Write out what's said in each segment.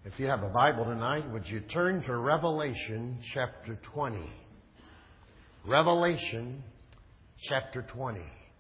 If you have a Bible tonight, would you turn to Revelation chapter 20? Revelation chapter 20.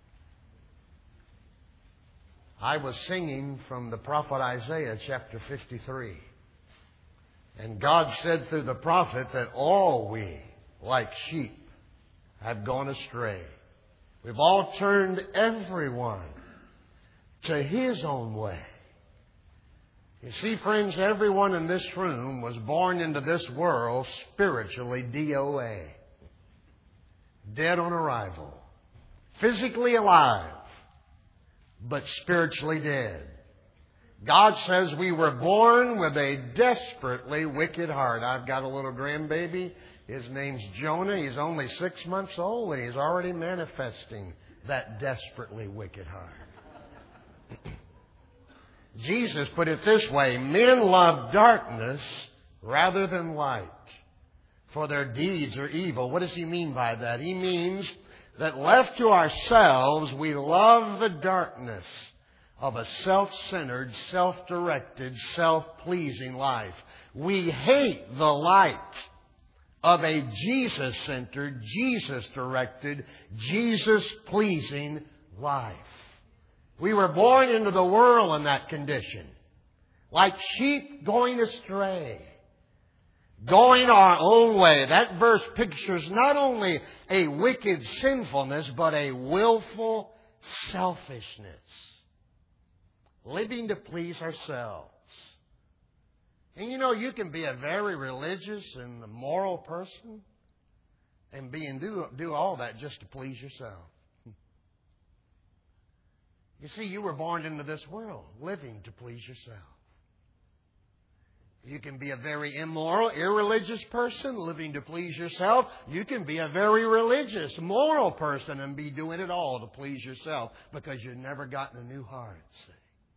I was singing from the prophet Isaiah chapter 53. And God said through the prophet that all we, like sheep, have gone astray. We've all turned everyone to his own way. You see, friends, everyone in this room was born into this world spiritually DOA. Dead on arrival. Physically alive, but spiritually dead. God says we were born with a desperately wicked heart. I've got a little grandbaby. His name's Jonah. He's only 6 months old, and he's already manifesting that desperately wicked heart. Jesus put it this way: men love darkness rather than light, for their deeds are evil. What does he mean by that? He means that left to ourselves, we love the darkness of a self-centered, self-directed, self-pleasing life. We hate the light of a Jesus-centered, Jesus-directed, Jesus-pleasing life. We were born into the world in that condition, like sheep going astray, going our own way. That verse pictures not only a wicked sinfulness, but a willful selfishness, living to please ourselves. And you know, you can be a very religious and moral person and do all that just to please yourself. You see, you were born into this world living to please yourself. You can be a very immoral, irreligious person living to please yourself. You can be a very religious, moral person and be doing it all to please yourself because you've never gotten a new heart. See?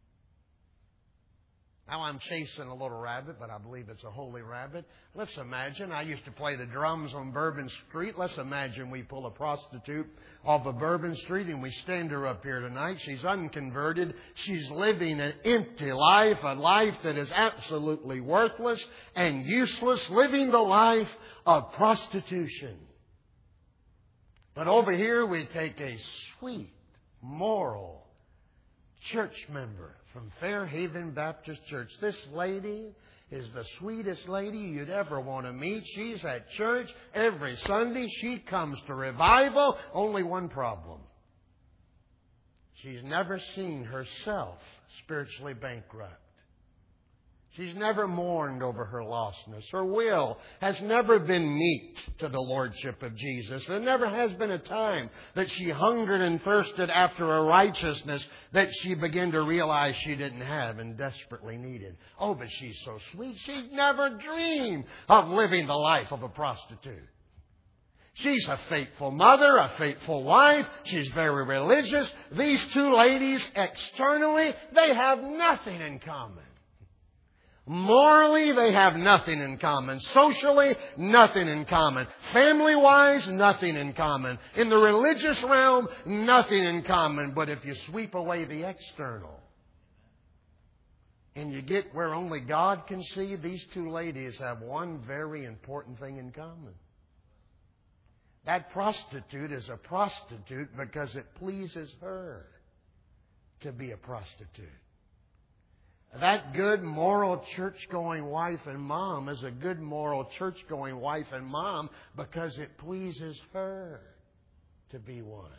Now I'm chasing a little rabbit, but I believe it's a holy rabbit. Let's imagine, I used to play the drums on Bourbon Street. Let's imagine we pull a prostitute off of Bourbon Street and we stand her up here tonight. She's unconverted. She's living an empty life, a life that is absolutely worthless and useless, living the life of prostitution. But over here we take a sweet, moral church member from Fairhaven Baptist Church. This lady is the sweetest lady you'd ever want to meet. She's at church every Sunday. She comes to revival. Only one problem: she's never seen herself spiritually bankrupt. She's never mourned over her lostness. Her will has never been meek to the Lordship of Jesus. There never has been a time that she hungered and thirsted after a righteousness that she began to realize she didn't have and desperately needed. Oh, but she's so sweet. She'd never dreamed of living the life of a prostitute. She's a faithful mother, a faithful wife. She's very religious. These two ladies, externally, they have nothing in common. Morally, they have nothing in common. Socially, nothing in common. Family-wise, nothing in common. In the religious realm, nothing in common. But if you sweep away the external and you get where only God can see, these two ladies have one very important thing in common. That prostitute is a prostitute because it pleases her to be a prostitute. That good, moral, church-going wife and mom is a good, moral, church-going wife and mom because it pleases her to be one.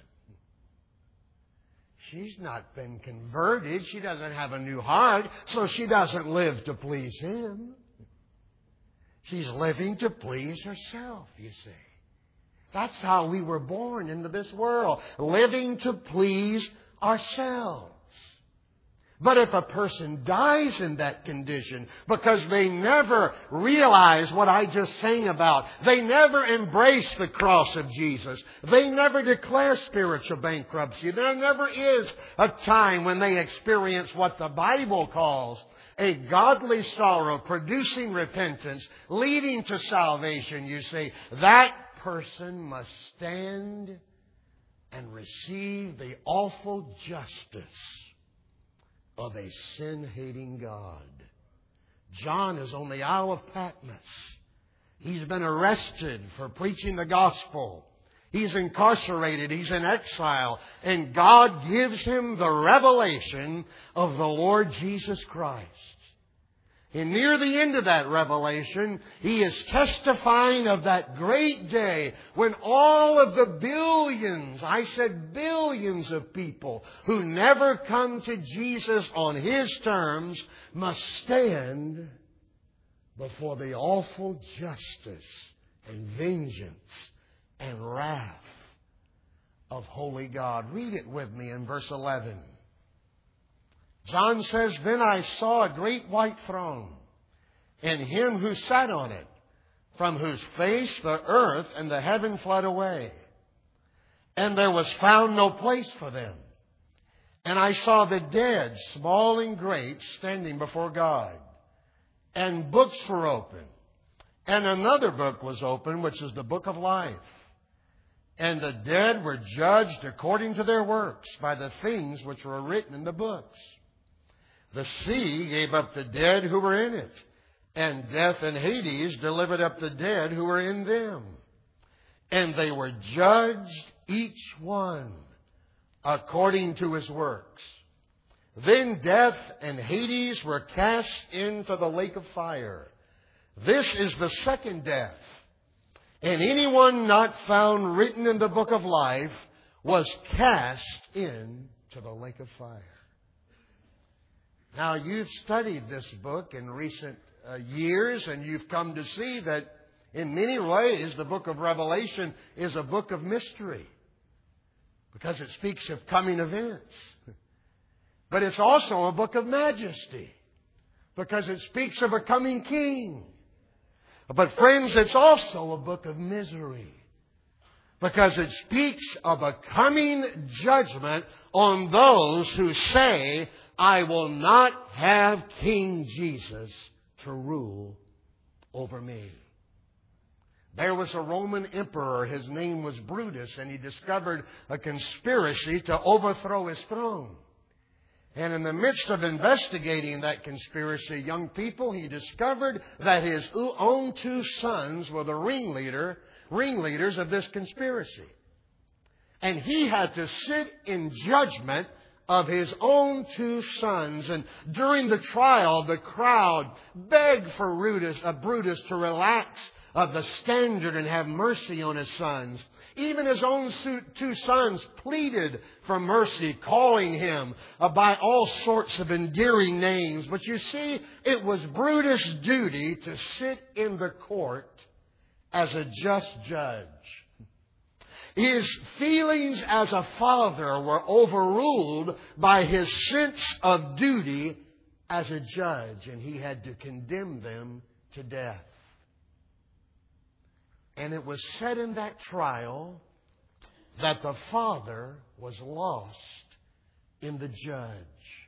She's not been converted. She doesn't have a new heart, so she doesn't live to please Him. She's living to please herself, you see. That's how we were born into this world, living to please ourselves. But if a person dies in that condition because they never realize what I just sang about, they never embrace the cross of Jesus, they never declare spiritual bankruptcy, there never is a time when they experience what the Bible calls a godly sorrow producing repentance, leading to salvation, you see, that person must stand and receive the awful justice of a sin-hating God John is on the Isle of Patmos. He's been arrested for preaching the gospel. He's incarcerated. He's in exile. And God gives him the revelation of the Lord Jesus Christ. And near the end of that revelation, he is testifying of that great day when all of the billions, I said billions of people who never come to Jesus on His terms must stand before the awful justice and vengeance and wrath of holy God. Read it with me in verse 11. John says, "Then I saw a great white throne, and Him who sat on it, from whose face the earth and the heaven fled away. And there was found no place for them. And I saw the dead, small and great, standing before God. And books were open. And another book was opened, which is the book of life. And the dead were judged according to their works by the things which were written in the books. The sea gave up the dead who were in it, and death and Hades delivered up the dead who were in them. And they were judged, each one, according to his works. Then death and Hades were cast into the lake of fire. This is the second death. And anyone not found written in the book of life was cast into the lake of fire." Now, you've studied this book in recent years, and you've come to see that in many ways the book of Revelation is a book of mystery, because it speaks of coming events. But it's also a book of majesty, because it speaks of a coming king. But friends, it's also a book of misery, because it speaks of a coming judgment on those who say, "I will not have King Jesus to rule over me." There was a Roman emperor. His name was Brutus, and he discovered a conspiracy to overthrow his throne. And in the midst of investigating that conspiracy, young people, he discovered that his own two sons were the ringleaders of this conspiracy. And he had to sit in judgment of his own two sons. And during the trial, the crowd begged for Brutus to relax the standard and have mercy on his sons. Even his own two sons pleaded for mercy, calling him by all sorts of endearing names. But you see, it was Brutus' duty to sit in the court as a just judge. His feelings as a father were overruled by his sense of duty as a judge, and he had to condemn them to death. And it was said in that trial that the father was lost in the judge.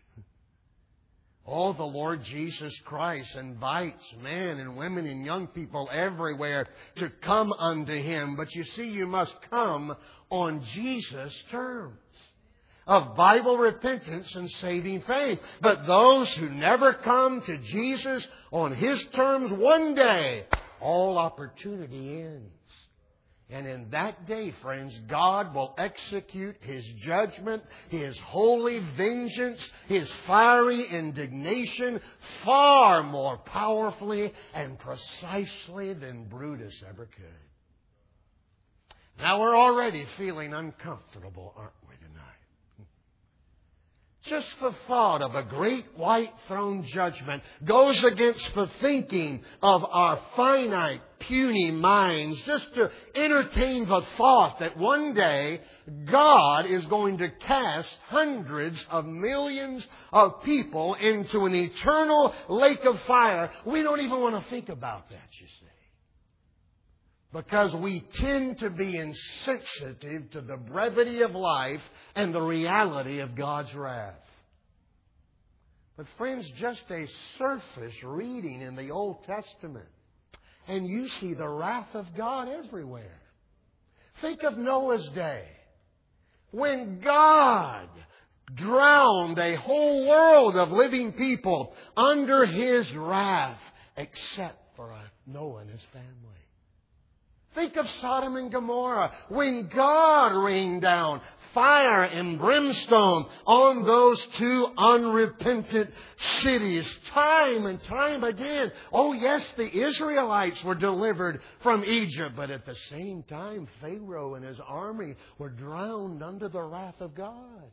Oh, the Lord Jesus Christ invites men and women and young people everywhere to come unto Him. But you see, you must come on Jesus' terms of Bible repentance and saving faith. But those who never come to Jesus on His terms, one day, all opportunity ends. And in that day, friends, God will execute His judgment, His holy vengeance, His fiery indignation far more powerfully and precisely than Brutus ever could. Now, we're already feeling uncomfortable, aren't we, tonight? Just the thought of a great white throne judgment goes against the thinking of our finite, puny minds. Just to entertain the thought that one day God is going to cast hundreds of millions of people into an eternal lake of fire. We don't even want to think about that, you see. Because we tend to be insensitive to the brevity of life and the reality of God's wrath. But friends, just a surface reading in the Old Testament, and you see the wrath of God everywhere. Think of Noah's day, when God drowned a whole world of living people under His wrath, except for Noah and his family. Think of Sodom and Gomorrah, when God rained down fire and brimstone on those two unrepentant cities, time and time again. Oh yes, the Israelites were delivered from Egypt, but at the same time, Pharaoh and his army were drowned under the wrath of God.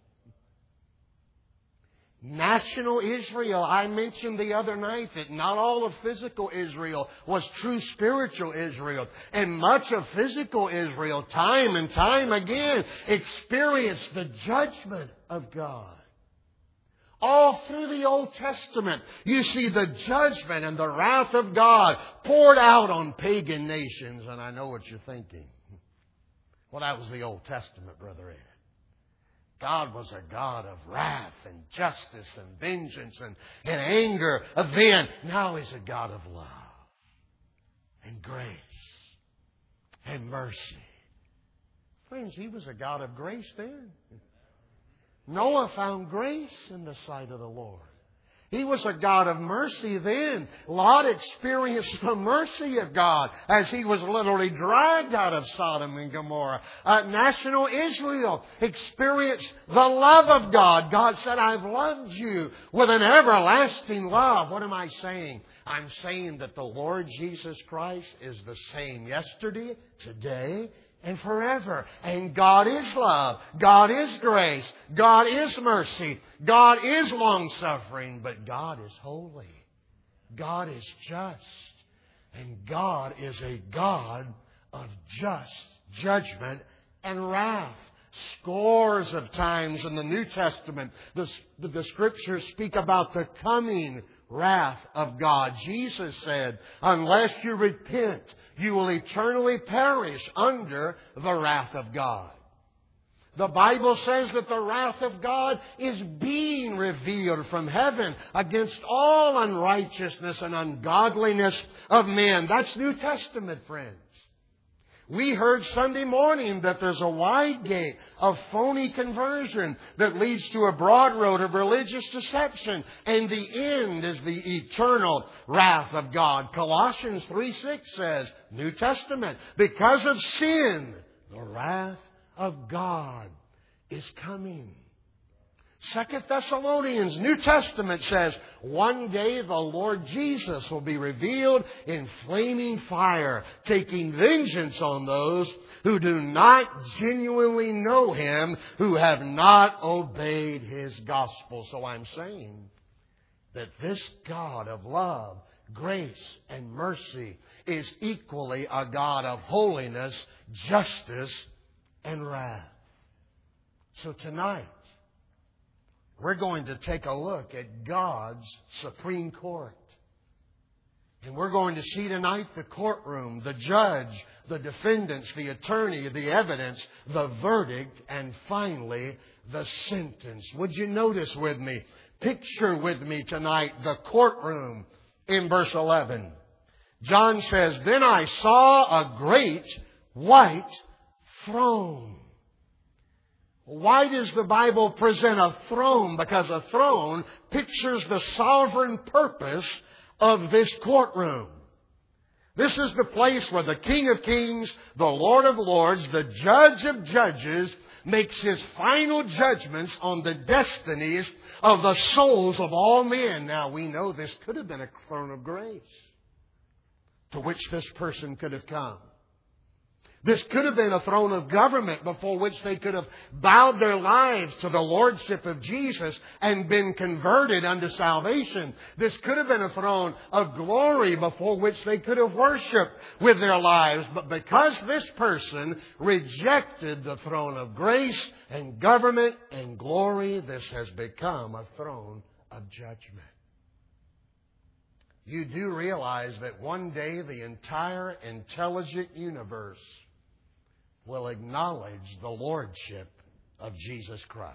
National Israel. I mentioned the other night that not all of physical Israel was true spiritual Israel. And much of physical Israel, time and time again, experienced the judgment of God. All through the Old Testament, you see the judgment and the wrath of God poured out on pagan nations. And I know what you're thinking. Well, that was the Old Testament, Brother Ed. God was a God of wrath and justice and vengeance and anger. Then, now He's a God of love and grace and mercy. Friends, He was a God of grace then. Noah found grace in the sight of the Lord. He was a God of mercy then. Lot experienced the mercy of God as he was literally dragged out of Sodom and Gomorrah. National Israel experienced the love of God. God said, I've loved you with an everlasting love. What am I saying? I'm saying that the Lord Jesus Christ is the same yesterday, today, and forever. And God is love. God is grace. God is mercy. God is long-suffering. But God is holy. God is just. And God is a God of just judgment and wrath. Scores of times in the New Testament, the Scriptures speak about the coming wrath of God. Jesus said, unless you repent, you will eternally perish under the wrath of God. The Bible says that the wrath of God is being revealed from heaven against all unrighteousness and ungodliness of men. That's New Testament, friends. We heard Sunday morning that there's a wide gate of phony conversion that leads to a broad road of religious deception. And the end is the eternal wrath of God. Colossians 3:6 says, New Testament, because of sin, the wrath of God is coming. 2 Thessalonians, New Testament says, one day the Lord Jesus will be revealed in flaming fire, taking vengeance on those who do not genuinely know Him, who have not obeyed His gospel. So I'm saying that this God of love, grace, and mercy is equally a God of holiness, justice, and wrath. So tonight, we're going to take a look at God's Supreme Court. And we're going to see tonight the courtroom, the judge, the defendants, the attorney, the evidence, the verdict, and finally, the sentence. Would you notice with me, picture with me tonight the courtroom in verse 11. John says, then I saw a great white throne. Why does the Bible present a throne? Because a throne pictures the sovereign purpose of this courtroom. This is the place where the King of Kings, the Lord of Lords, the Judge of Judges, makes His final judgments on the destinies of the souls of all men. Now, we know this could have been a throne of grace to which this person could have come. This could have been a throne of government before which they could have bowed their lives to the lordship of Jesus and been converted unto salvation. This could have been a throne of glory before which they could have worshiped with their lives. But because this person rejected the throne of grace and government and glory, this has become a throne of judgment. You do realize that one day the entire intelligent universe will acknowledge the lordship of Jesus Christ.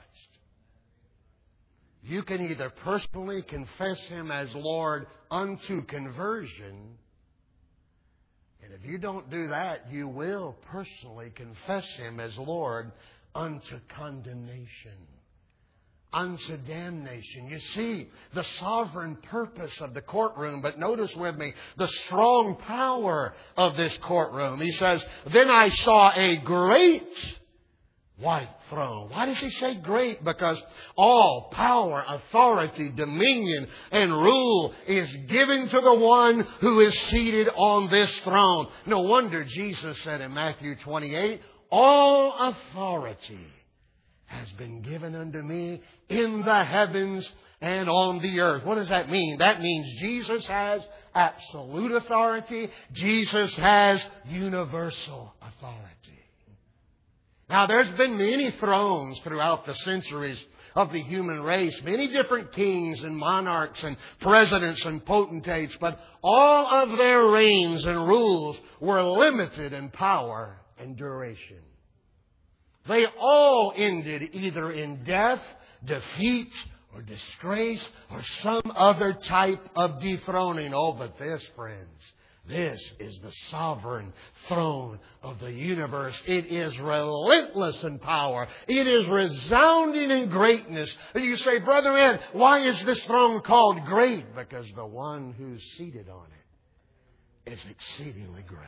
You can either personally confess Him as Lord unto conversion, and if you don't do that, you will personally confess Him as Lord unto condemnation. unto damnation. You see the sovereign purpose of the courtroom, but notice with me the strong power of this courtroom. He says, then I saw a great white throne. Why does he say great? Because all power, authority, dominion, and rule is given to the one who is seated on this throne. No wonder Jesus said in Matthew 28, all authority has been given unto me in the heavens and on the earth. What does that mean? That means Jesus has absolute authority. Jesus has universal authority. Now, there's been many thrones throughout the centuries of the human race, many different kings and monarchs and presidents and potentates, but all of their reigns and rules were limited in power and duration. They all ended either in death, defeat, or disgrace, or some other type of dethroning. Oh, but this, friends, this is the sovereign throne of the universe. It is relentless in power. It is resounding in greatness. And you say, Brother Ed, why is this throne called great? Because the one who's seated on it is exceedingly great.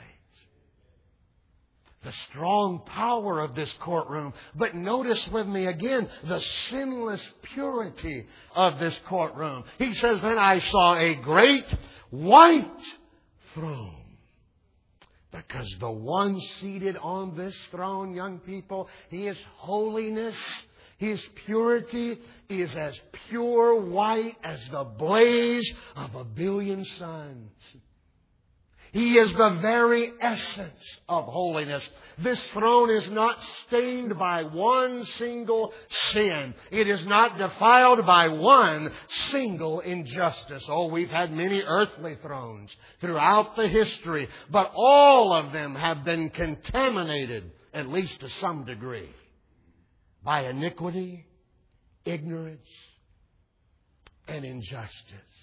The strong power of this courtroom. But notice with me again the sinless purity of this courtroom. He says, then I saw a great white throne. Because the one seated on this throne, young people, His holiness, His purity is as pure white as the blaze of a billion suns. He is the very essence of holiness. This throne is not stained by one single sin. It is not defiled by one single injustice. Oh, we've had many earthly thrones throughout the history, but all of them have been contaminated, at least to some degree, by iniquity, ignorance, and injustice.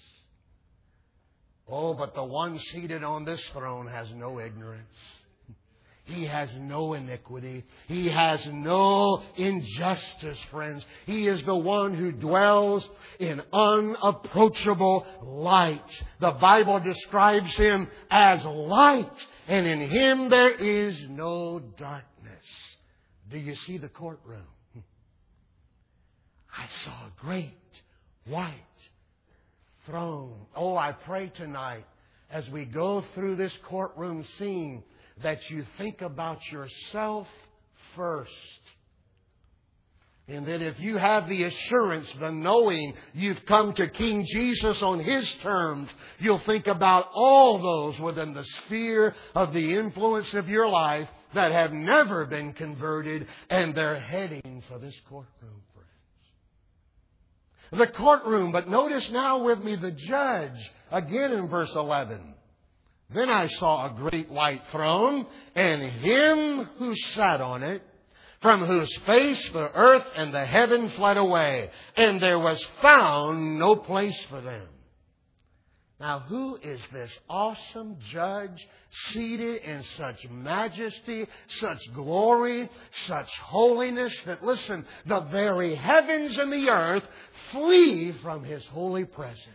Oh, but the one seated on this throne has no ignorance. He has no iniquity. He has no injustice, friends. He is the one who dwells in unapproachable light. The Bible describes Him as light, and in Him there is no darkness. Do you see the courtroom? I saw a great white throne. Oh, I pray tonight as we go through this courtroom scene that you think about yourself first. And that if you have the assurance, the knowing you've come to King Jesus on His terms, you'll think about all those within the sphere of the influence of your life that have never been converted, and they're heading for this courtroom. The courtroom, but notice now with me the judge, again in verse 11. Then I saw a great white throne, and Him who sat on it, from whose face the earth and the heaven fled away, and there was found no place for them. Now, who is this awesome judge seated in such majesty, such glory, such holiness that, listen, the very heavens and the earth flee from His holy presence?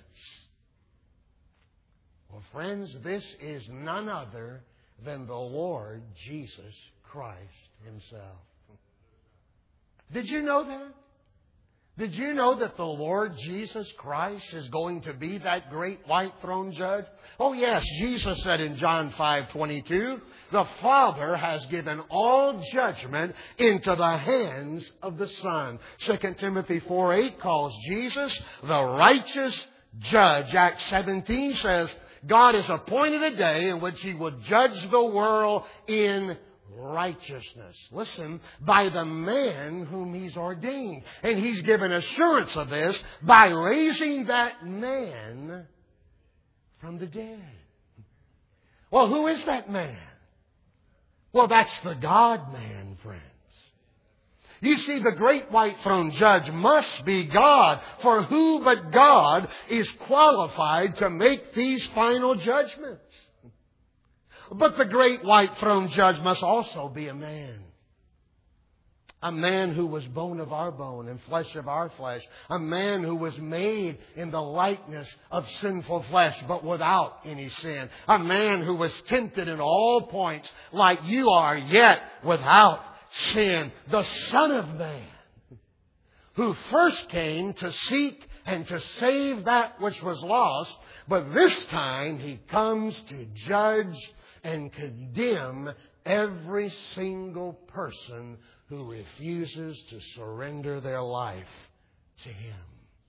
Well, friends, this is none other than the Lord Jesus Christ Himself. Did you know that? Did you know that the Lord Jesus Christ is going to be that great white throne judge? Oh yes, Jesus said in John 5:22, the Father has given all judgment into the hands of the Son. 2 Timothy 4:8 calls Jesus the righteous judge. Acts 17 says, God has appointed a day in which He will judge the world in righteousness. Listen, by the man whom He's ordained. And He's given assurance of this by raising that man from the dead. Well, who is that man? Well, that's the God-man, friends. You see, the great white throne judge must be God, for who but God is qualified to make these final judgments? But the great white throne judge must also be a man. A man who was bone of our bone and flesh of our flesh. A man who was made in the likeness of sinful flesh, but without any sin. A man who was tempted in all points like you are, yet without sin. The Son of Man, who first came to seek and to save that which was lost, but this time He comes to judge and condemn every single person who refuses to surrender their life to Him.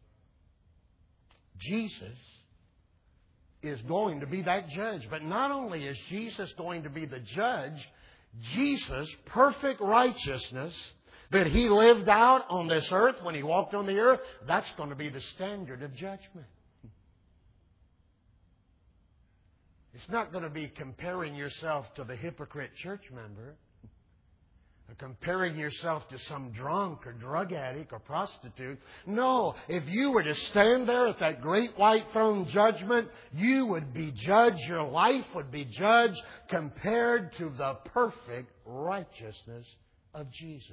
Jesus is going to be that judge. But not only is Jesus going to be the judge, Jesus' perfect righteousness that He lived out on this earth when He walked on the earth, that's going to be the standard of judgment. It's not going to be comparing yourself to the hypocrite church member, or comparing yourself to some drunk or drug addict or prostitute. No, if you were to stand there at that great white throne judgment, you would be judged, your life would be judged compared to the perfect righteousness of Jesus.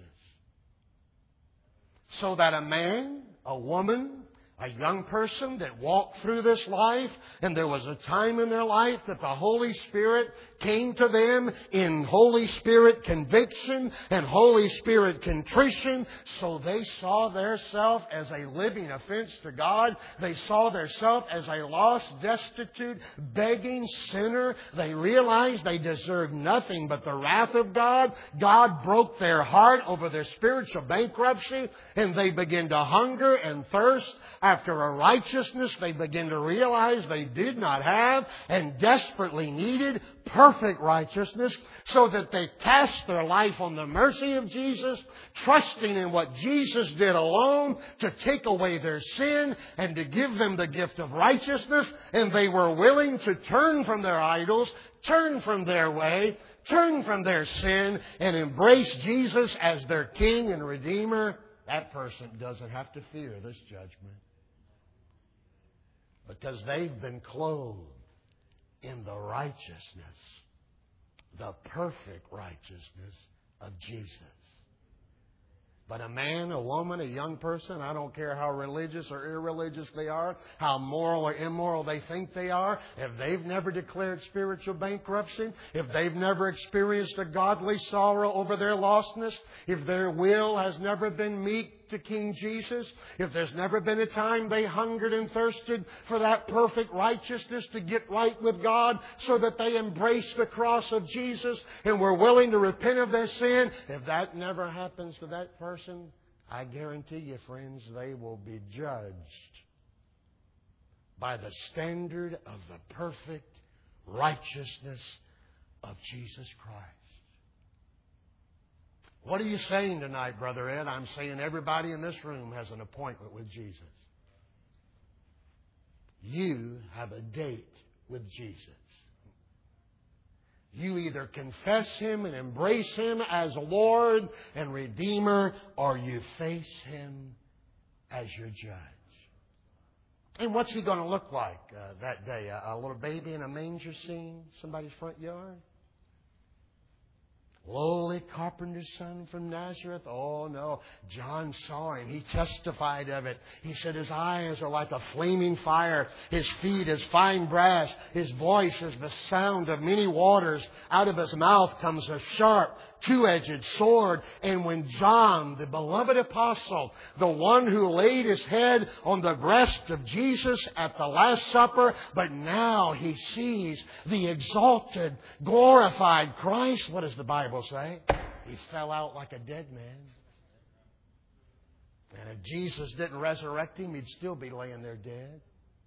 So that a man, a woman, a young person that walked through this life, and there was a time in their life that the Holy Spirit came to them in Holy Spirit conviction and Holy Spirit contrition, so they saw theirself as a living offense to God. They saw theirself as a lost, destitute, begging sinner. They realized they deserved nothing but the wrath of God. God broke their heart over their spiritual bankruptcy, and they began to hunger and thirst after a righteousness they begin to realize they did not have and desperately needed, perfect righteousness, so that they cast their life on the mercy of Jesus, trusting in what Jesus did alone to take away their sin and to give them the gift of righteousness. And they were willing to turn from their idols, turn from their way, turn from their sin, and embrace Jesus as their King and Redeemer. That person doesn't have to fear this judgment, because they've been clothed in the righteousness, the perfect righteousness of Jesus. But a man, a woman, a young person, I don't care how religious or irreligious they are, how moral or immoral they think they are, if they've never declared spiritual bankruptcy, if they've never experienced a godly sorrow over their lostness, if their will has never been meek to King Jesus, if there's never been a time they hungered and thirsted for that perfect righteousness to get right with God, so that they embraced the cross of Jesus and were willing to repent of their sin, if that never happens to that person, I guarantee you, friends, they will be judged by the standard of the perfect righteousness of Jesus Christ. What are you saying tonight, Brother Ed? I'm saying everybody in this room has an appointment with Jesus. You have a date with Jesus. You either confess Him and embrace Him as Lord and Redeemer, or you face Him as your judge. And what's He going to look like that day? A little baby in a manger scene, somebody's front yard? Lowly carpenter's son from Nazareth? Oh, no. John saw Him. He testified of it. He said His eyes are like a flaming fire. His feet as fine brass. His voice is the sound of many waters. Out of His mouth comes a sharp, two-edged sword. And when John, the beloved apostle, the one who laid his head on the breast of Jesus at the Last Supper, but now he sees the exalted, glorified Christ, what does the Bible say? He fell out like a dead man. And if Jesus didn't resurrect him, he'd still be laying there dead.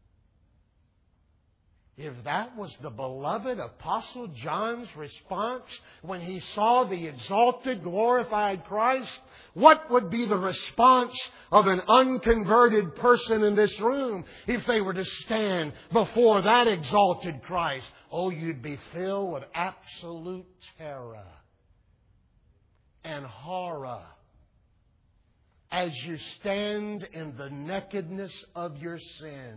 If that was the beloved Apostle John's response when he saw the exalted, glorified Christ, what would be the response of an unconverted person in this room if they were to stand before that exalted Christ? Oh, you'd be filled with absolute terror and horror as you stand in the nakedness of your sin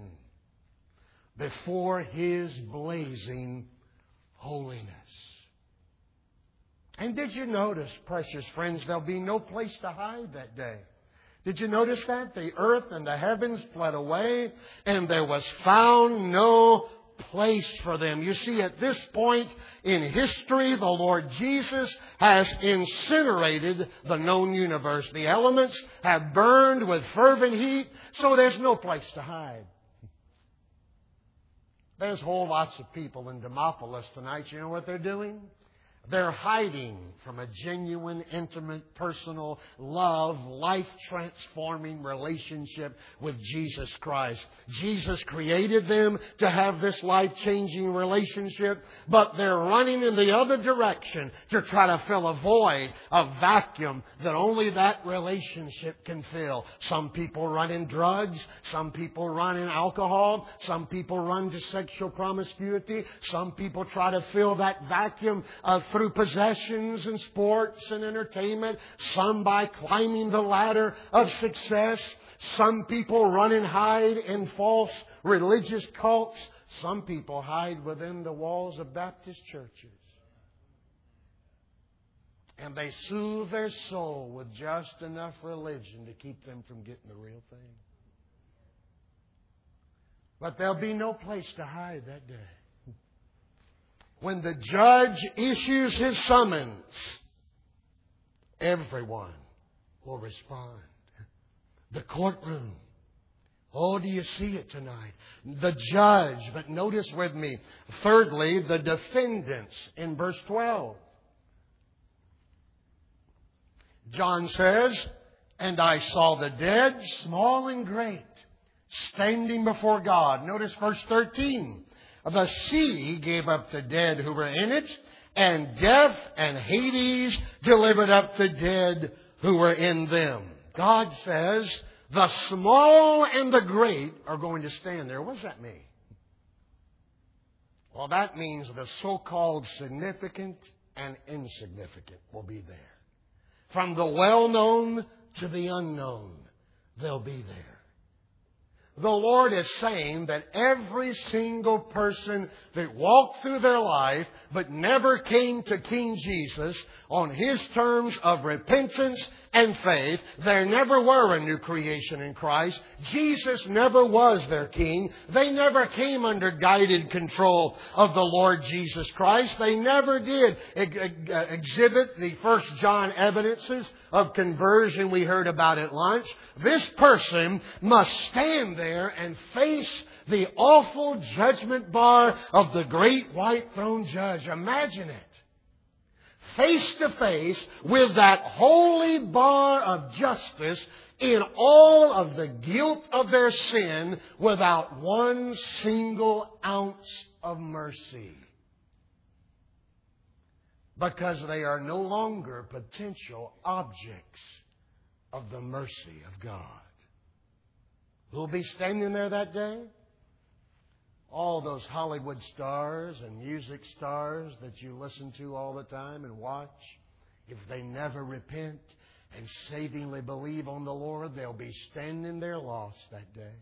before His blazing holiness. And did you notice, precious friends, there'll be no place to hide that day? Did you notice that? The earth and the heavens fled away, and there was found no place for them. You see, at this point in history, the Lord Jesus has incinerated the known universe. The elements have burned with fervent heat, so there's no place to hide. There's whole lots of people in Demopolis tonight. You know what they're doing? They're hiding from a genuine, intimate, personal, love, life-transforming relationship with Jesus Christ. Jesus created them to have this life-changing relationship, but they're running in the other direction to try to fill a void, a vacuum that only that relationship can fill. Some people run in drugs. Some people run in alcohol. Some people run to sexual promiscuity. Some people try to fill that vacuum through possessions and sports and entertainment. Some by climbing the ladder of success. Some people run and hide in false religious cults. Some people hide within the walls of Baptist churches. And they soothe their soul with just enough religion to keep them from getting the real thing. But there'll be no place to hide that day. When the judge issues his summons, everyone will respond. The courtroom. Oh, do you see it tonight? The judge. But notice with me, thirdly, the defendants in verse 12. John says, "And I saw the dead, small and great, standing before God." Notice verse 13. "The sea gave up the dead who were in it, and death and Hades delivered up the dead who were in them." God says the small and the great are going to stand there. What does that mean? Well, that means the so-called significant and insignificant will be there. From the well-known to the unknown, they'll be there. The Lord is saying that every single person that walked through their life but never came to King Jesus on His terms of repentance and faith, there never were a new creation in Christ. Jesus never was their King. They never came under guided control of the Lord Jesus Christ. They never did exhibit the 1 John evidences of conversion we heard about at lunch. This person must stand there and face the awful judgment bar of the great white throne judge. Imagine it. Face to face with that holy bar of justice in all of the guilt of their sin without one single ounce of mercy. Because they are no longer potential objects of the mercy of God. Who'll be standing there that day? All those Hollywood stars and music stars that you listen to all the time and watch. If they never repent and savingly believe on the Lord, they'll be standing there lost that day.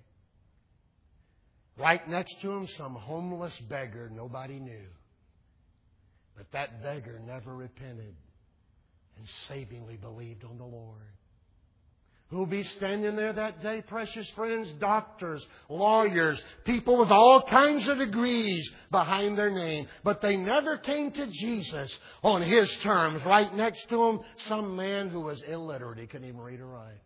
Right next to them, some homeless beggar nobody knew. But that beggar never repented and savingly believed on the Lord. Who'll be standing there that day, precious friends? Doctors, lawyers, people with all kinds of degrees behind their name. But they never came to Jesus on His terms. Right next to them, some man who was illiterate. He couldn't even read or write.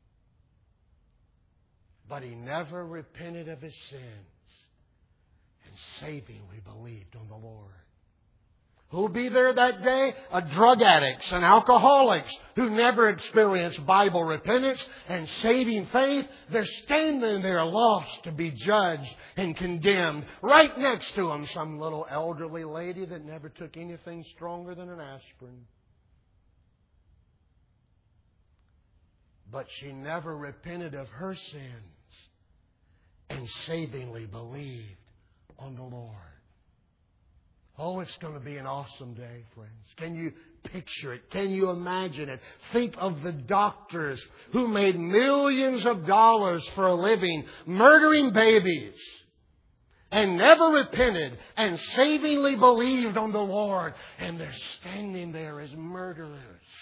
But he never repented of his sins and savingly believed on the Lord. Who'll be there that day? Drug addicts and alcoholics who never experienced Bible repentance and saving faith. They're standing there lost to be judged and condemned. Right next to them, some little elderly lady that never took anything stronger than an aspirin. But she never repented of her sins and savingly believed on the Lord. Oh, it's going to be an awesome day, friends. Can you picture it? Can you imagine it? Think of the doctors who made millions of dollars for a living, murdering babies and never repented and savingly believed on the Lord. And they're standing there as murderers.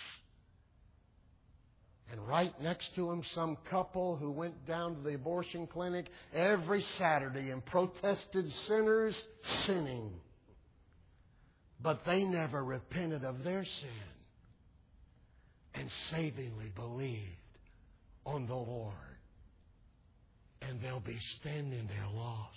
And right next to them, some couple who went down to the abortion clinic every Saturday and protested sinners sinning. But they never repented of their sin and savingly believed on the Lord. And they'll be standing there lost.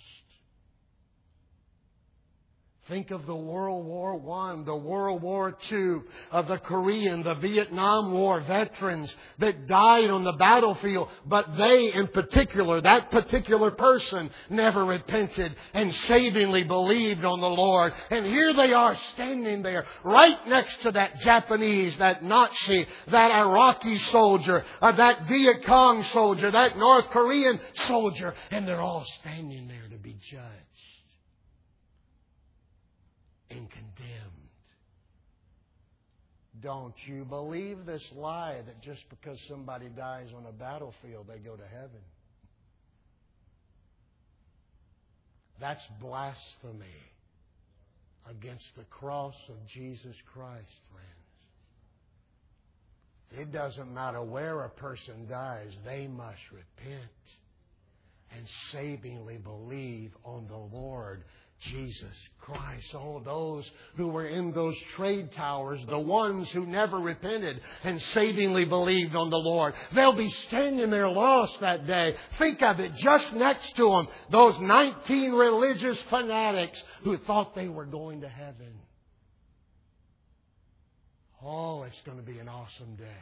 Think of the World War I, the World War II, of the Korean, the Vietnam War veterans that died on the battlefield. But they, in particular, that particular person, never repented and savingly believed on the Lord. And here they are standing there right next to that Japanese, that Nazi, that Iraqi soldier, that Viet Cong soldier, that North Korean soldier. And they're all standing there to be judged and condemned. Don't you believe this lie that just because somebody dies on a battlefield, they go to heaven. That's blasphemy against the cross of Jesus Christ, friends. It doesn't matter where a person dies, they must repent and savingly believe on the Lord Jesus Christ. All those who were in those trade towers, the ones who never repented and savingly believed on the Lord, they'll be standing there lost that day. Think of it, just next to them, those 19 religious fanatics who thought they were going to heaven. Oh, it's going to be an awesome day.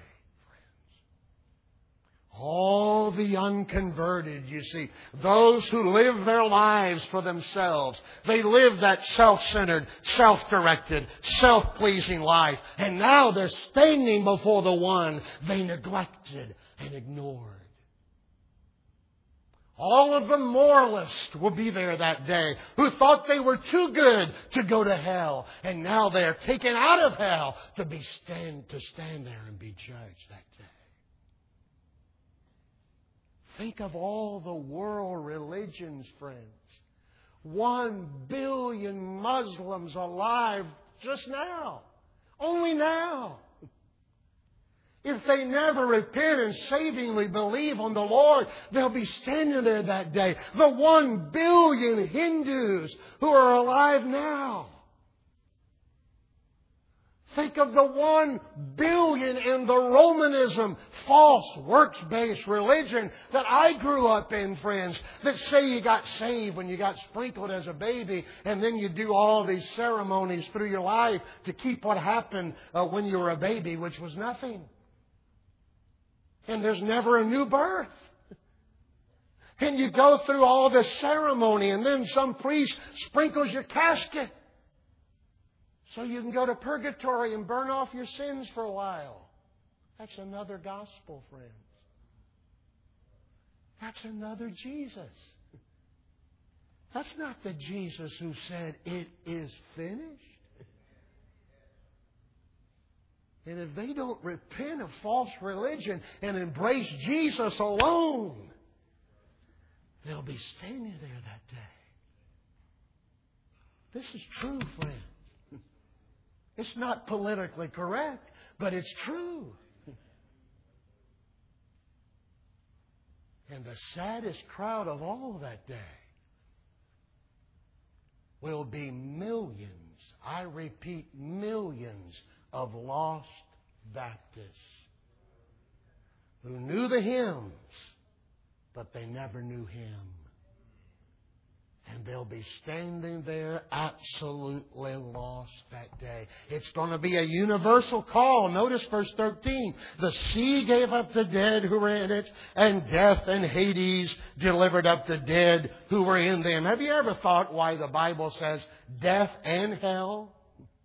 All the unconverted, you see, those who live their lives for themselves. They live that self-centered, self-directed, self-pleasing life. And now they're standing before the one they neglected and ignored. All of the moralists will be there that day who thought they were too good to go to hell. And now they're taken out of hell to stand there and be judged that day. Think of all the world religions, friends. 1 billion Muslims alive just now. Only now. If they never repent and savingly believe on the Lord, they'll be standing there that day. The 1 billion Hindus who are alive now. Think of the 1 billion in the Romanism, false works-based religion that I grew up in, friends, that say you got saved when you got sprinkled as a baby and then you do all these ceremonies through your life to keep what happened when you were a baby, which was nothing. And there's never a new birth. And you go through all this ceremony and then some priest sprinkles your casket so you can go to purgatory and burn off your sins for a while. That's another gospel, friends. That's another Jesus. That's not the Jesus who said, "It is finished." And if they don't repent of false religion and embrace Jesus alone, they'll be standing there that day. This is true, friends. It's not politically correct, but it's true. And the saddest crowd of all that day will be millions, I repeat, millions of lost Baptists who knew the hymns, but they never knew Him. And they'll be standing there absolutely lost that day. It's going to be a universal call. Notice verse 13. The sea gave up the dead who were in it, and death and Hades delivered up the dead who were in them. Have you ever thought why the Bible says death and hell?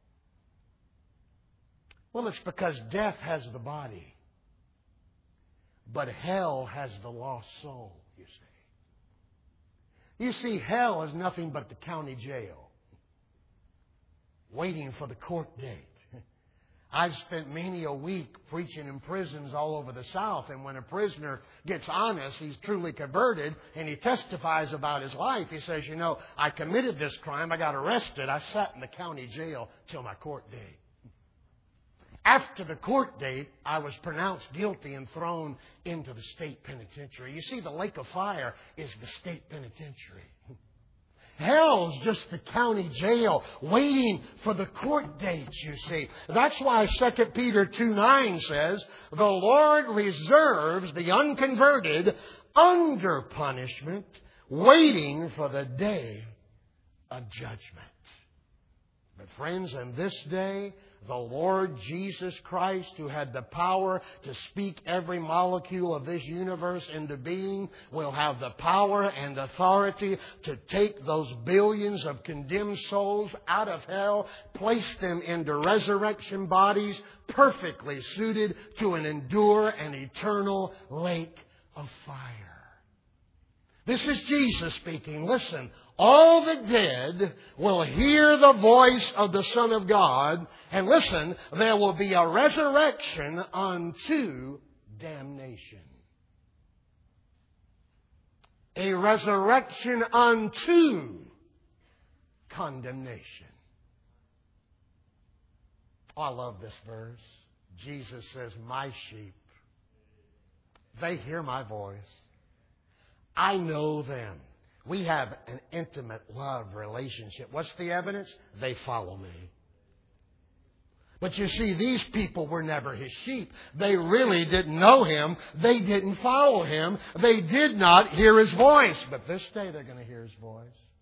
Well, it's because death has the body, but hell has the lost soul, you see. You see, hell is nothing but the county jail, waiting for the court date. I've spent many a week preaching in prisons all over the South, and when a prisoner gets honest, he's truly converted, and he testifies about his life. He says, I committed this crime, I got arrested, I sat in the county jail till my court date. After the court date, I was pronounced guilty and thrown into the state penitentiary. You see, the lake of fire is the state penitentiary. Hell's just the county jail waiting for the court dates, you see. That's why 2 Peter 2:9 says, the Lord reserves the unconverted under punishment, waiting for the day of judgment. But friends, in this day, the Lord Jesus Christ, who had the power to speak every molecule of this universe into being, will have the power and authority to take those billions of condemned souls out of hell, place them into resurrection bodies perfectly suited to endure an eternal lake of fire. This is Jesus speaking. Listen, all the dead will hear the voice of the Son of God. And listen, there will be a resurrection unto damnation. A resurrection unto condemnation. Oh, I love this verse. Jesus says, my sheep, they hear my voice. I know them. We have an intimate love relationship. What's the evidence? They follow me. But you see, these people were never His sheep. They really didn't know Him. They didn't follow Him. They did not hear His voice. But this day they're going to hear His voice.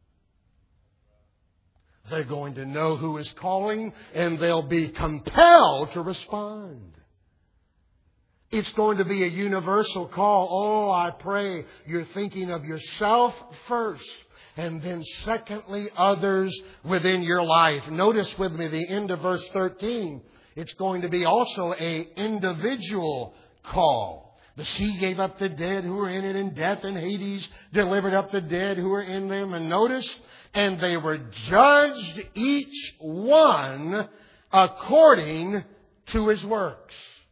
They're going to know who is calling, and they'll be compelled to respond. It's going to be a universal call. Oh, I pray you're thinking of yourself first, and then secondly, others within your life. Notice with me the end of verse 13. It's going to be also an individual call. The sea gave up the dead who were in it, and death and Hades delivered up the dead who were in them. And notice, and they were judged each one according to his works.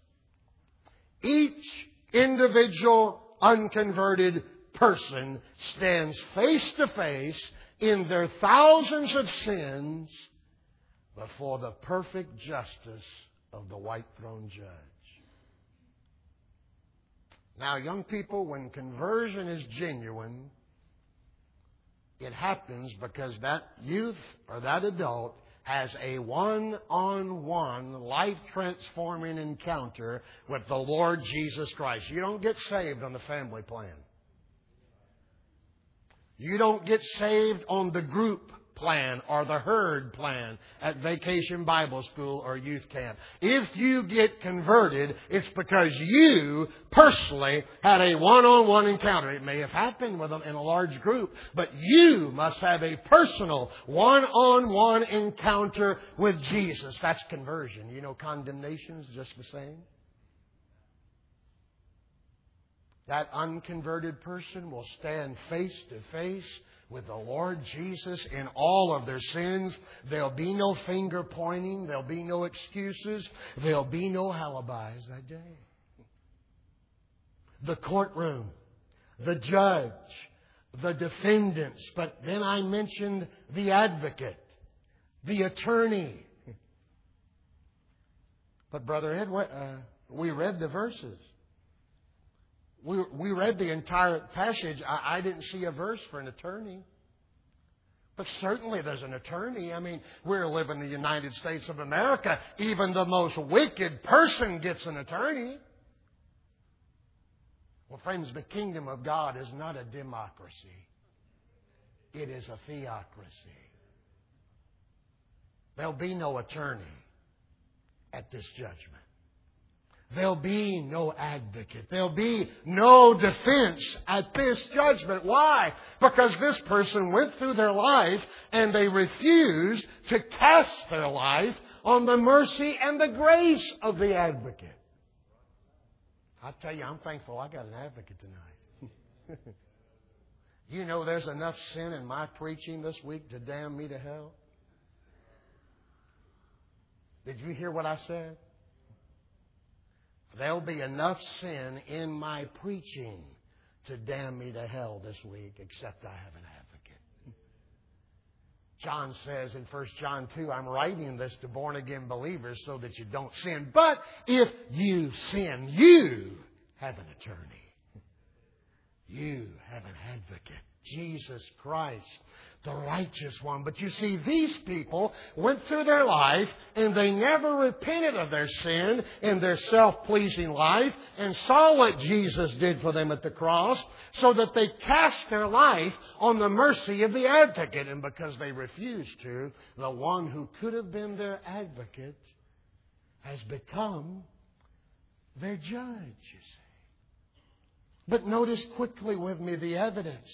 Each individual unconverted person stands face to face in their thousands of sins before the perfect justice of the white throne judge. Now, young people, when conversion is genuine, it happens because that youth or that adult has a one-on-one, life-transforming encounter with the Lord Jesus Christ. You don't get saved on the family plan. You don't get saved on the group plan or the herd plan at Vacation Bible School or youth camp. If you get converted, it's because you personally had a one-on-one encounter. It may have happened with them in a large group, but you must have a personal one-on-one encounter with Jesus. That's conversion. You know, condemnation is just the same. That unconverted person will stand face to face with the Lord Jesus in all of their sins. There'll be no finger pointing. There'll be no excuses. There'll be no alibis that day. The courtroom, the judge, the defendants. But then I mentioned the advocate, the attorney. But Brother Ed, we read the verses. We read the entire passage. I didn't see a verse for an attorney. But certainly there's an attorney. I mean, we live in the United States of America. Even the most wicked person gets an attorney. Well, friends, the kingdom of God is not a democracy. It is a theocracy. There'll be no attorney at this judgment. There'll be no advocate. There'll be no defense at this judgment. Why? Because this person went through their life and they refused to cast their life on the mercy and the grace of the advocate. I tell you, I'm thankful I got an advocate tonight. You know, there's enough sin in my preaching this week to damn me to hell. Did you hear what I said? There'll be enough sin in my preaching to damn me to hell this week, except I have an advocate. John says in 1 John 2, I'm writing this to born-again believers so that you don't sin. But if you sin, you have an attorney. You have an advocate. Jesus Christ, the righteous one. But you see, these people went through their life and they never repented of their sin and their self-pleasing life and saw what Jesus did for them at the cross, so that they cast their life on the mercy of the advocate. And because they refused to, the one who could have been their advocate has become their judge, you see. But notice quickly with me the evidence.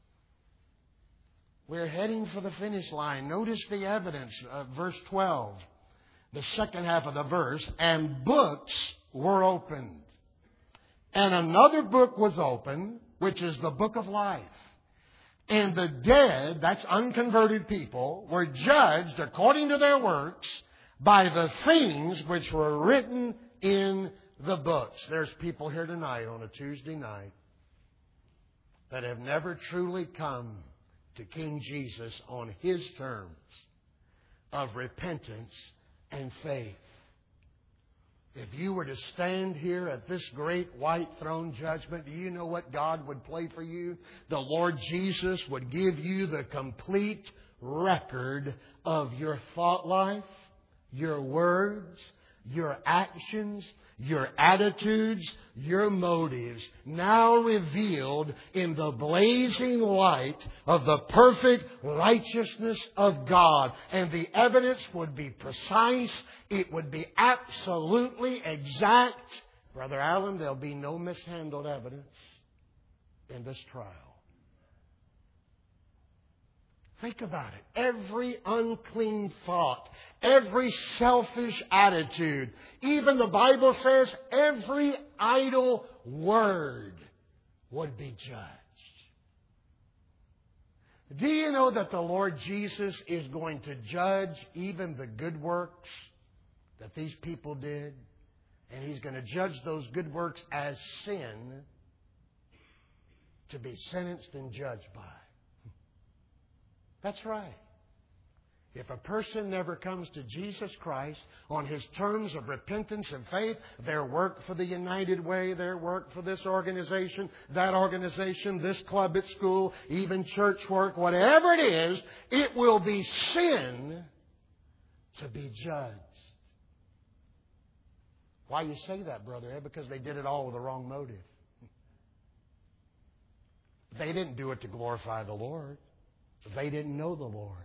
We're heading for the finish line. Notice the evidence. Verse 12, the second half of the verse. And books were opened. And another book was opened, which is the book of life. And the dead, that's unconverted people, were judged according to their works by the things which were written in the books. There's people here tonight on a Tuesday night that have never truly come to King Jesus on His terms of repentance and faith. If you were to stand here at this great white throne judgment, do you know what God would play for you? The Lord Jesus would give you the complete record of your thought life, your words, your actions, your attitudes, your motives, now revealed in the blazing light of the perfect righteousness of God. And the evidence would be precise. It would be absolutely exact. Brother Allen, there'll be no mishandled evidence in this trial. Think about it. Every unclean thought, every selfish attitude, even the Bible says every idle word would be judged. Do you know that the Lord Jesus is going to judge even the good works that these people did? And He's going to judge those good works as sin to be sentenced and judged by. That's right. If a person never comes to Jesus Christ on His terms of repentance and faith, their work for the United Way, their work for this organization, this club at school, even church work, whatever it is, it will be sin to be judged. Why you say that, Brother Ed? Because they did it all with the wrong motive. They didn't do it to glorify the Lord. They didn't know the Lord.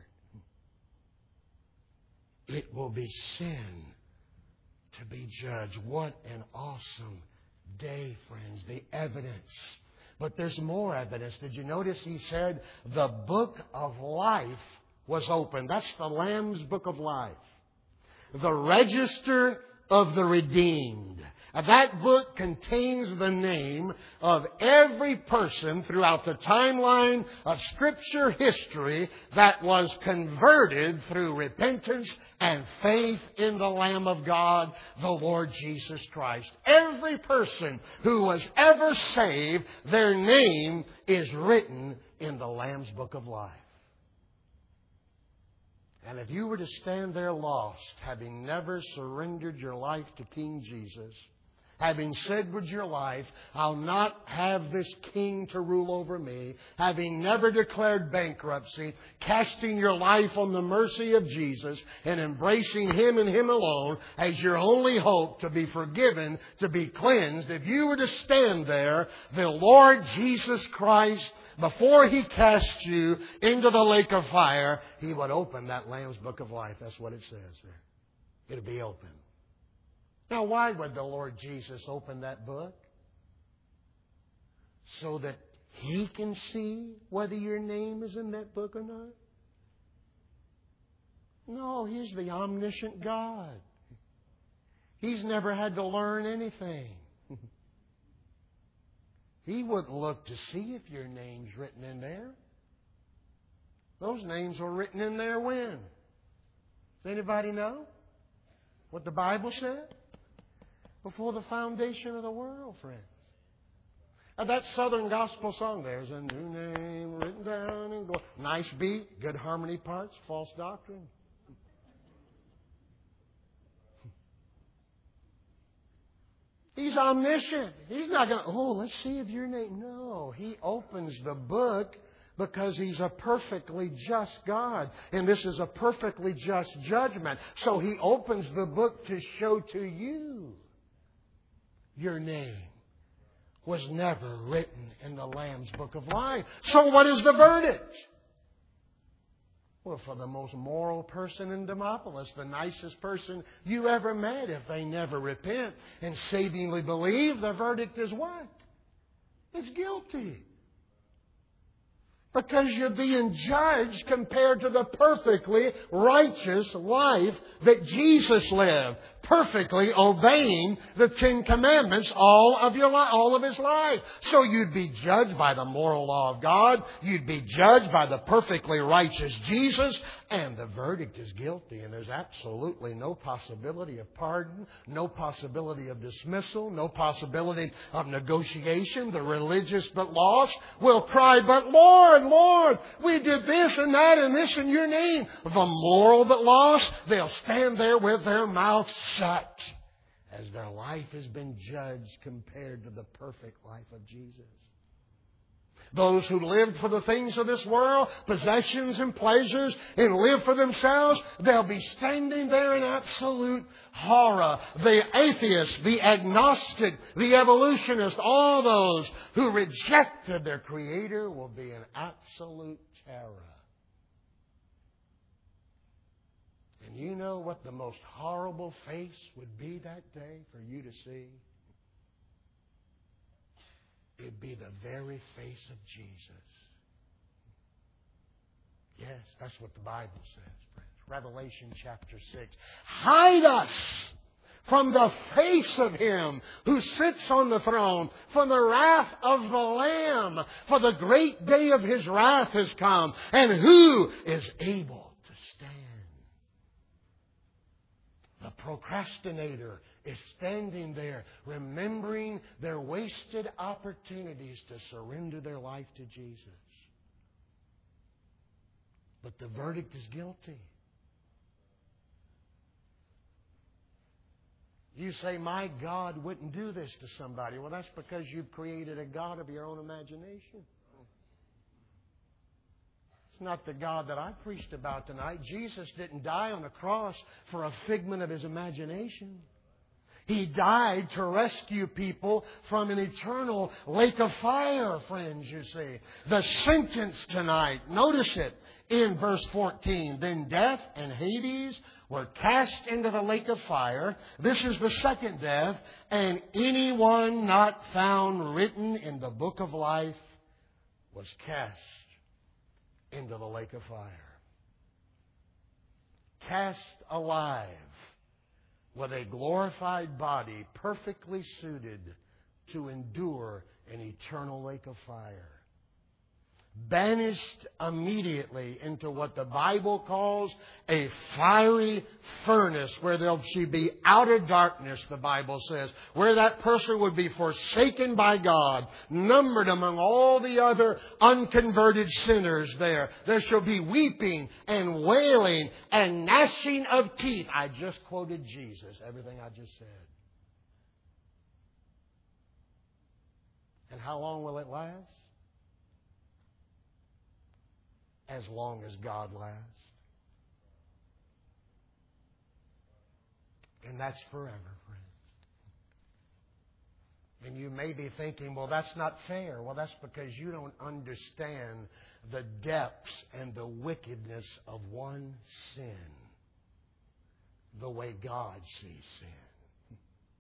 It will be sin to be judged. What an awesome day, friends. The evidence. But there's more evidence. Did you notice He said the book of life was open? That's the Lamb's book of life. The register of the redeemed. That book contains the name of every person throughout the timeline of Scripture history that was converted through repentance and faith in the Lamb of God, the Lord Jesus Christ. Every person who was ever saved, their name is written in the Lamb's book of life. And if you were to stand there lost, having never surrendered your life to King Jesus, having said with your life, I'll not have this king to rule over me, having never declared bankruptcy, casting your life on the mercy of Jesus and embracing Him and Him alone as your only hope to be forgiven, to be cleansed, if you were to stand there, the Lord Jesus Christ, before He casts you into the lake of fire, He would open that Lamb's book of life. That's what it says there. It'll be open. Now, why would the Lord Jesus open that book? So that He can see whether your name is in that book or not? No, He's the omniscient God. He's never had to learn anything. He wouldn't look to see if your name's written in there. Those names were written in there when? Does anybody know? What the Bible said? Before the foundation of the world, friends. And that Southern gospel song, there's a new name written down in glory. Nice beat, good harmony parts, false doctrine. He's omniscient. He's not going to, let's see if your name. No, He opens the book because He's a perfectly just God. And this is a perfectly just judgment. So He opens the book to show to you your name was never written in the Lamb's Book of Life. So what is the verdict? Well, for the most moral person in Demopolis, the nicest person you ever met, if they never repent and savingly believe, the verdict is what? It's guilty. Because you're being judged compared to the perfectly righteous life that Jesus lived. Perfectly obeying the Ten Commandments all of His life. So you'd be judged by the moral law of God. You'd be judged by the perfectly righteous Jesus. And the verdict is guilty. And there's absolutely no possibility of pardon. No possibility of dismissal. No possibility of negotiation. The religious but lost will cry, but Lord, Lord, we did this and that and this in your name. The moral but lost, they'll stand there with their mouths shut as their life has been judged compared to the perfect life of Jesus. Those who lived for the things of this world, possessions and pleasures, and live for themselves, they'll be standing there in absolute horror. The atheist, the agnostic, the evolutionist, all those who rejected their Creator will be in absolute terror. And you know what the most horrible face would be that day for you to see? It'd be the very face of Jesus. Yes, that's what the Bible says, friends. Revelation chapter 6. Hide us from the face of Him who sits on the throne, from the wrath of the Lamb. For the great day of His wrath has come, and who is able to stand? The procrastinator is standing there, remembering their wasted opportunities to surrender their life to Jesus. But the verdict is guilty. You say, my God wouldn't do this to somebody. Well, that's because you've created a God of your own imagination. It's not the God that I preached about tonight. Jesus didn't die on the cross for a figment of His imagination. He died to rescue people from an eternal lake of fire, friends, you see. The sentence tonight, notice it in verse 14. Then death and Hades were cast into the lake of fire. This is the second death. And anyone not found written in the book of life was cast into the lake of fire. Cast alive, with a glorified body perfectly suited to endure an eternal lake of fire. Banished immediately into what the Bible calls a fiery furnace, where they'll be outer darkness, the Bible says, where that person would be forsaken by God, numbered among all the other unconverted sinners there. There shall be weeping and wailing and gnashing of teeth. I just quoted Jesus, everything I just said. And how long will it last? As long as God lasts. And that's forever, friends. And you may be thinking, well, that's not fair. Well, that's because you don't understand the depths and the wickedness of one sin the way God sees sin.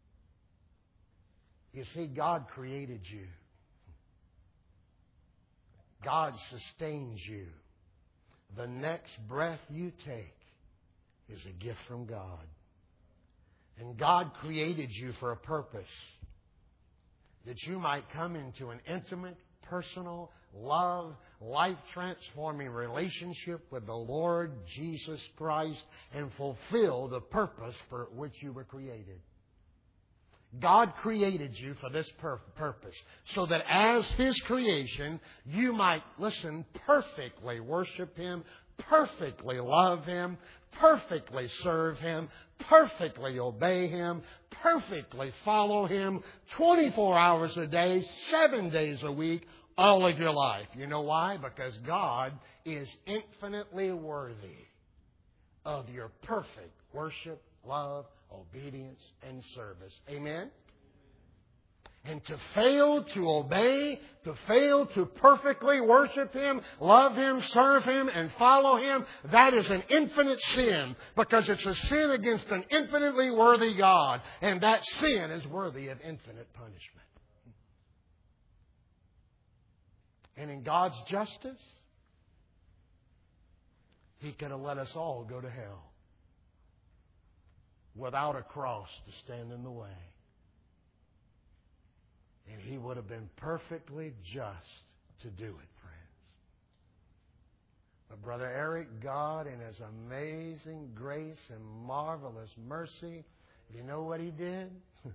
You see, God created you. God sustains you. The next breath you take is a gift from God. And God created you for a purpose. That you might come into an intimate, personal, love, life-transforming relationship with the Lord Jesus Christ and fulfill the purpose for which you were created. God created you for this purpose, so that as His creation, you might, listen, perfectly worship Him, perfectly love Him, perfectly serve Him, perfectly obey Him, perfectly follow Him 24 hours a day, 7 days a week, all of your life. You know why? Because God is infinitely worthy of your perfect worship, love, obedience, and service. Amen? And to fail to obey, to fail to perfectly worship Him, love Him, serve Him, and follow Him, that is an infinite sin, because it's a sin against an infinitely worthy God. And that sin is worthy of infinite punishment. And in God's justice, He could have let us all go to hell without a cross to stand in the way. And He would have been perfectly just to do it, friends. But Brother Eric, God in His amazing grace and marvelous mercy, you know what He did?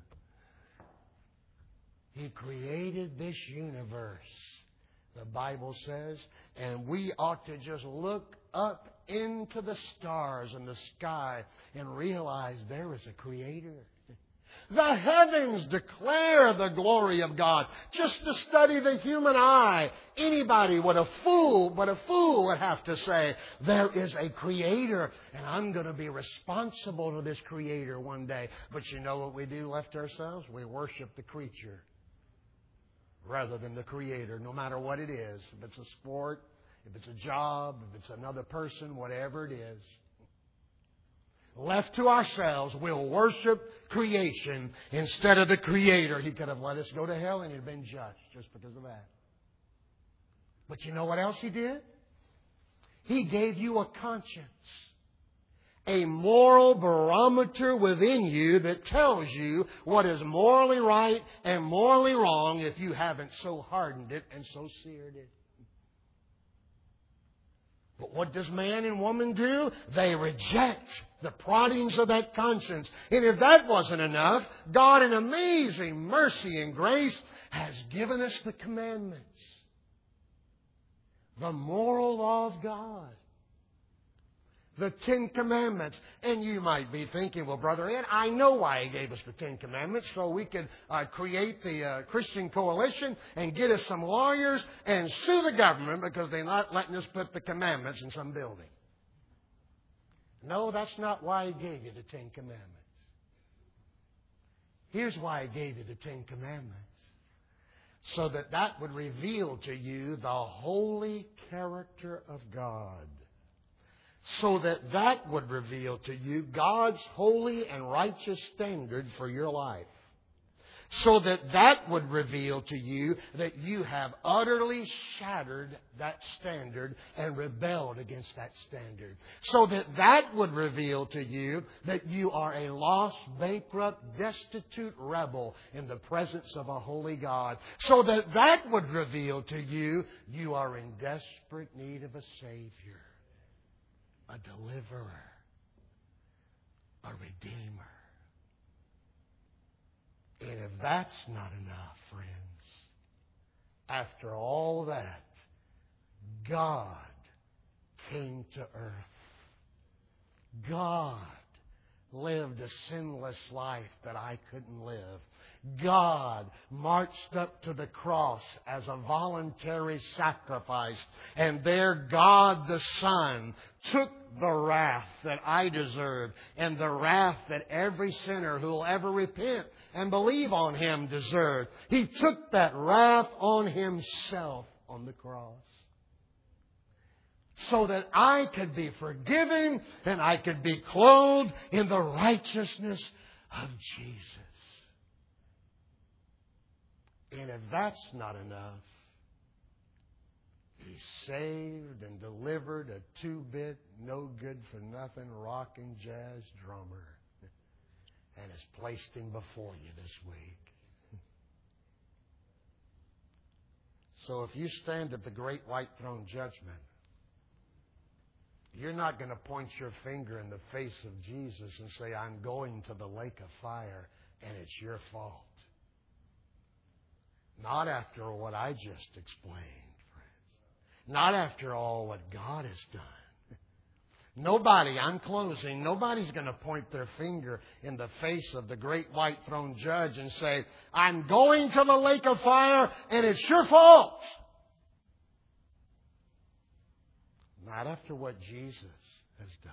He created this universe, the Bible says, and we ought to just look up into the stars and the sky and realize there is a Creator. The heavens declare the glory of God. Just to study the human eye, anybody but a fool would have to say, there is a Creator, and I'm going to be responsible to this Creator one day. But you know what we do left to ourselves? We worship the creature rather than the Creator, no matter what it is. If it's a sport, if it's a job, if it's another person, whatever it is. Left to ourselves, we'll worship creation instead of the Creator. He could have let us go to hell and He'd have been just because of that. But you know what else He did? He gave you a conscience. A moral barometer within you that tells you what is morally right and morally wrong if you haven't so hardened it and so seared it. But what does man and woman do? They reject the proddings of that conscience. And if that wasn't enough, God in amazing mercy and grace has given us the commandments. The moral law of God. The 10 Commandments. And you might be thinking, well, Brother Ed, I know why He gave us the 10 Commandments, so we could create the Christian Coalition and get us some lawyers and sue the government because they're not letting us put the commandments in some building. No, that's not why He gave you the 10 Commandments. Here's why He gave you the 10 Commandments. So that would reveal to you the holy character of God. So that would reveal to you God's holy and righteous standard for your life. So that would reveal to you that you have utterly shattered that standard and rebelled against that standard. So that would reveal to you that you are a lost, bankrupt, destitute rebel in the presence of a holy God. So that would reveal to you you are in desperate need of a Savior, a deliverer, a redeemer. And if that's not enough, friends, after all that, God came to earth. God lived a sinless life that I couldn't live. God marched up to the cross as a voluntary sacrifice. And there God the Son took the wrath that I deserved and the wrath that every sinner who will ever repent and believe on Him deserved. He took that wrath on Himself on the cross, so that I could be forgiven and I could be clothed in the righteousness of Jesus. And if that's not enough, He saved and delivered a two-bit, no-good-for-nothing rocking jazz drummer and has placed him before you this week. So if you stand at the great white throne judgment, you're not going to point your finger in the face of Jesus and say, I'm going to the lake of fire and it's your fault. Not after what I just explained, friends. Not after all what God has done. Nobody, I'm closing, nobody's going to point their finger in the face of the great white throne judge and say, I'm going to the lake of fire and it's your fault. Not after what Jesus has done.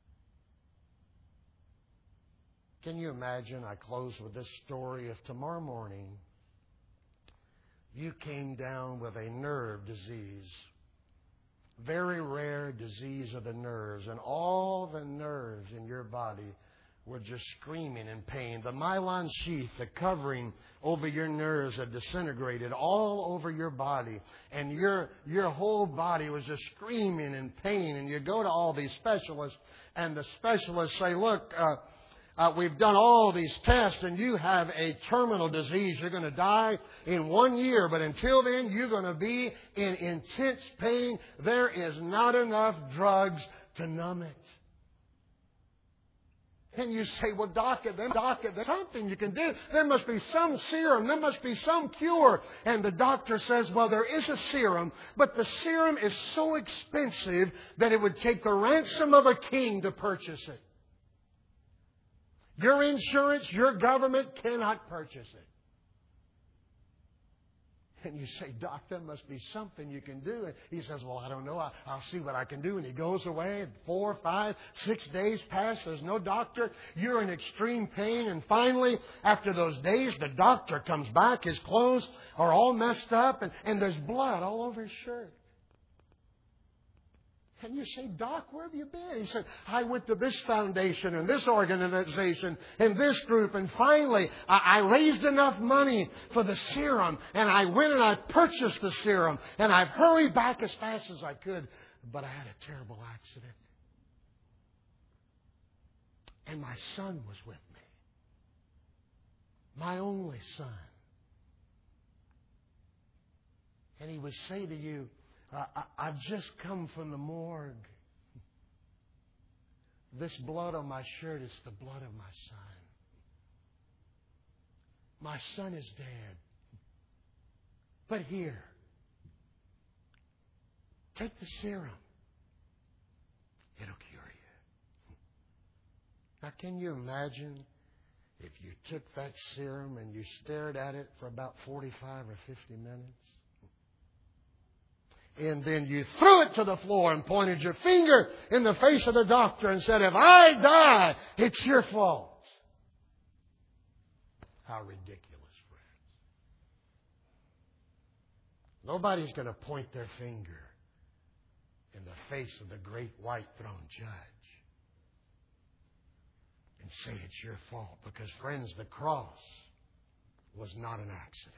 Can you imagine, I close with this story, if tomorrow morning you came down with a nerve disease, very rare disease of the nerves, and all the nerves in your body were just screaming in pain. The myelin sheath, the covering over your nerves had disintegrated all over your body, and your whole body was just screaming in pain. And you go to all these specialists, and the specialists say, look, we've done all these tests, and you have a terminal disease. You're going to die in 1 year, but until then, you're going to be in intense pain. There is not enough drugs to numb it. And you say, well, doctor, there's something you can do. There must be some serum. There must be some cure. And the doctor says, well, there is a serum, but the serum is so expensive that it would take the ransom of a king to purchase it. Your insurance, your government cannot purchase it. And you say, Doc, there must be something you can do. And he says, well, I don't know. I'll see what I can do. And he goes away. 4, 5, 6 days pass. There's no doctor. You're in extreme pain. And finally, after those days, the doctor comes back. His clothes are all messed up. And there's blood all over his shirt. And you say, Doc, where have you been? He said, I went to this foundation and this organization and this group. And finally, I raised enough money for the serum. And I went and I purchased the serum. And I've hurried back as fast as I could. But I had a terrible accident. And my son was with me. My only son. And he would say to you, I've just come from the morgue. This blood on my shirt is the blood of my son. My son is dead. But here, take the serum. It'll cure you. Now, can you imagine if you took that serum and you stared at it for about 45 or 50 minutes? And then you threw it to the floor and pointed your finger in the face of the doctor and said, if I die, it's your fault. How ridiculous, friends. Nobody's going to point their finger in the face of the great white throne judge and say it's your fault. Because, friends, the cross was not an accident.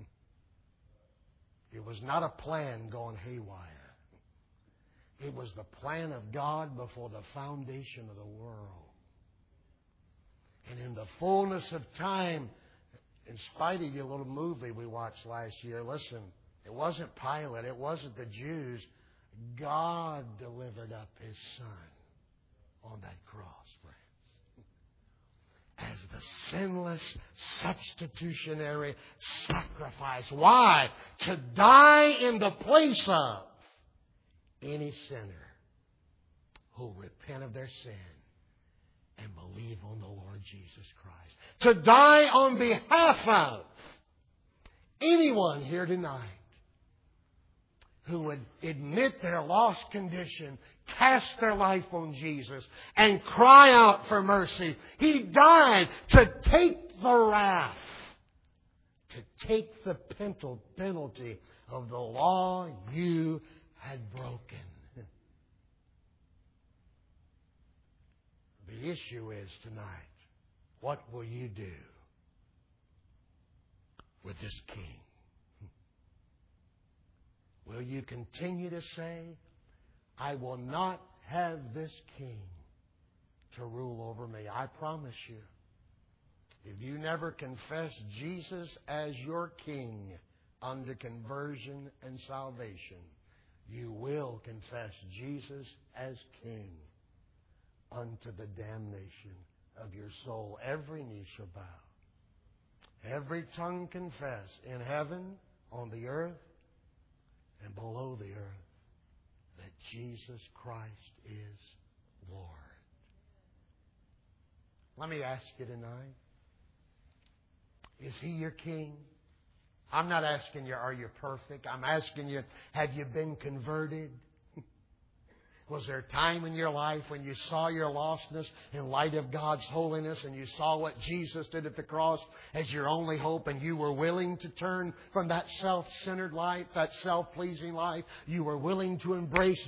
It was not a plan going haywire. It was the plan of God before the foundation of the world. And in the fullness of time, in spite of your little movie we watched last year, listen, it wasn't Pilate, it wasn't the Jews. God delivered up His Son on that cross, friends. As the sinless substitutionary sacrifice. Why? To die in the place of any sinner who repent of their sin and believe on the Lord Jesus Christ. To die on behalf of anyone here tonight who would admit their lost condition, cast their life on Jesus, and cry out for mercy. He died to take the wrath, to take the penalty of the law you had broken. The issue is tonight, what will you do with this King? Will you continue to say, I will not have this king to rule over me? I promise you, if you never confess Jesus as your King unto conversion and salvation, you will confess Jesus as King unto the damnation of your soul. Every knee shall bow. Every tongue confess in heaven, on the earth, and below the earth that Jesus Christ is Lord. Let me ask you tonight, is He your King? I'm not asking you, are you perfect? I'm asking you, have you been converted? Was there a time in your life when you saw your lostness in light of God's holiness and you saw what Jesus did at the cross as your only hope and you were willing to turn from that self-centered life, that self-pleasing life? You were willing to embrace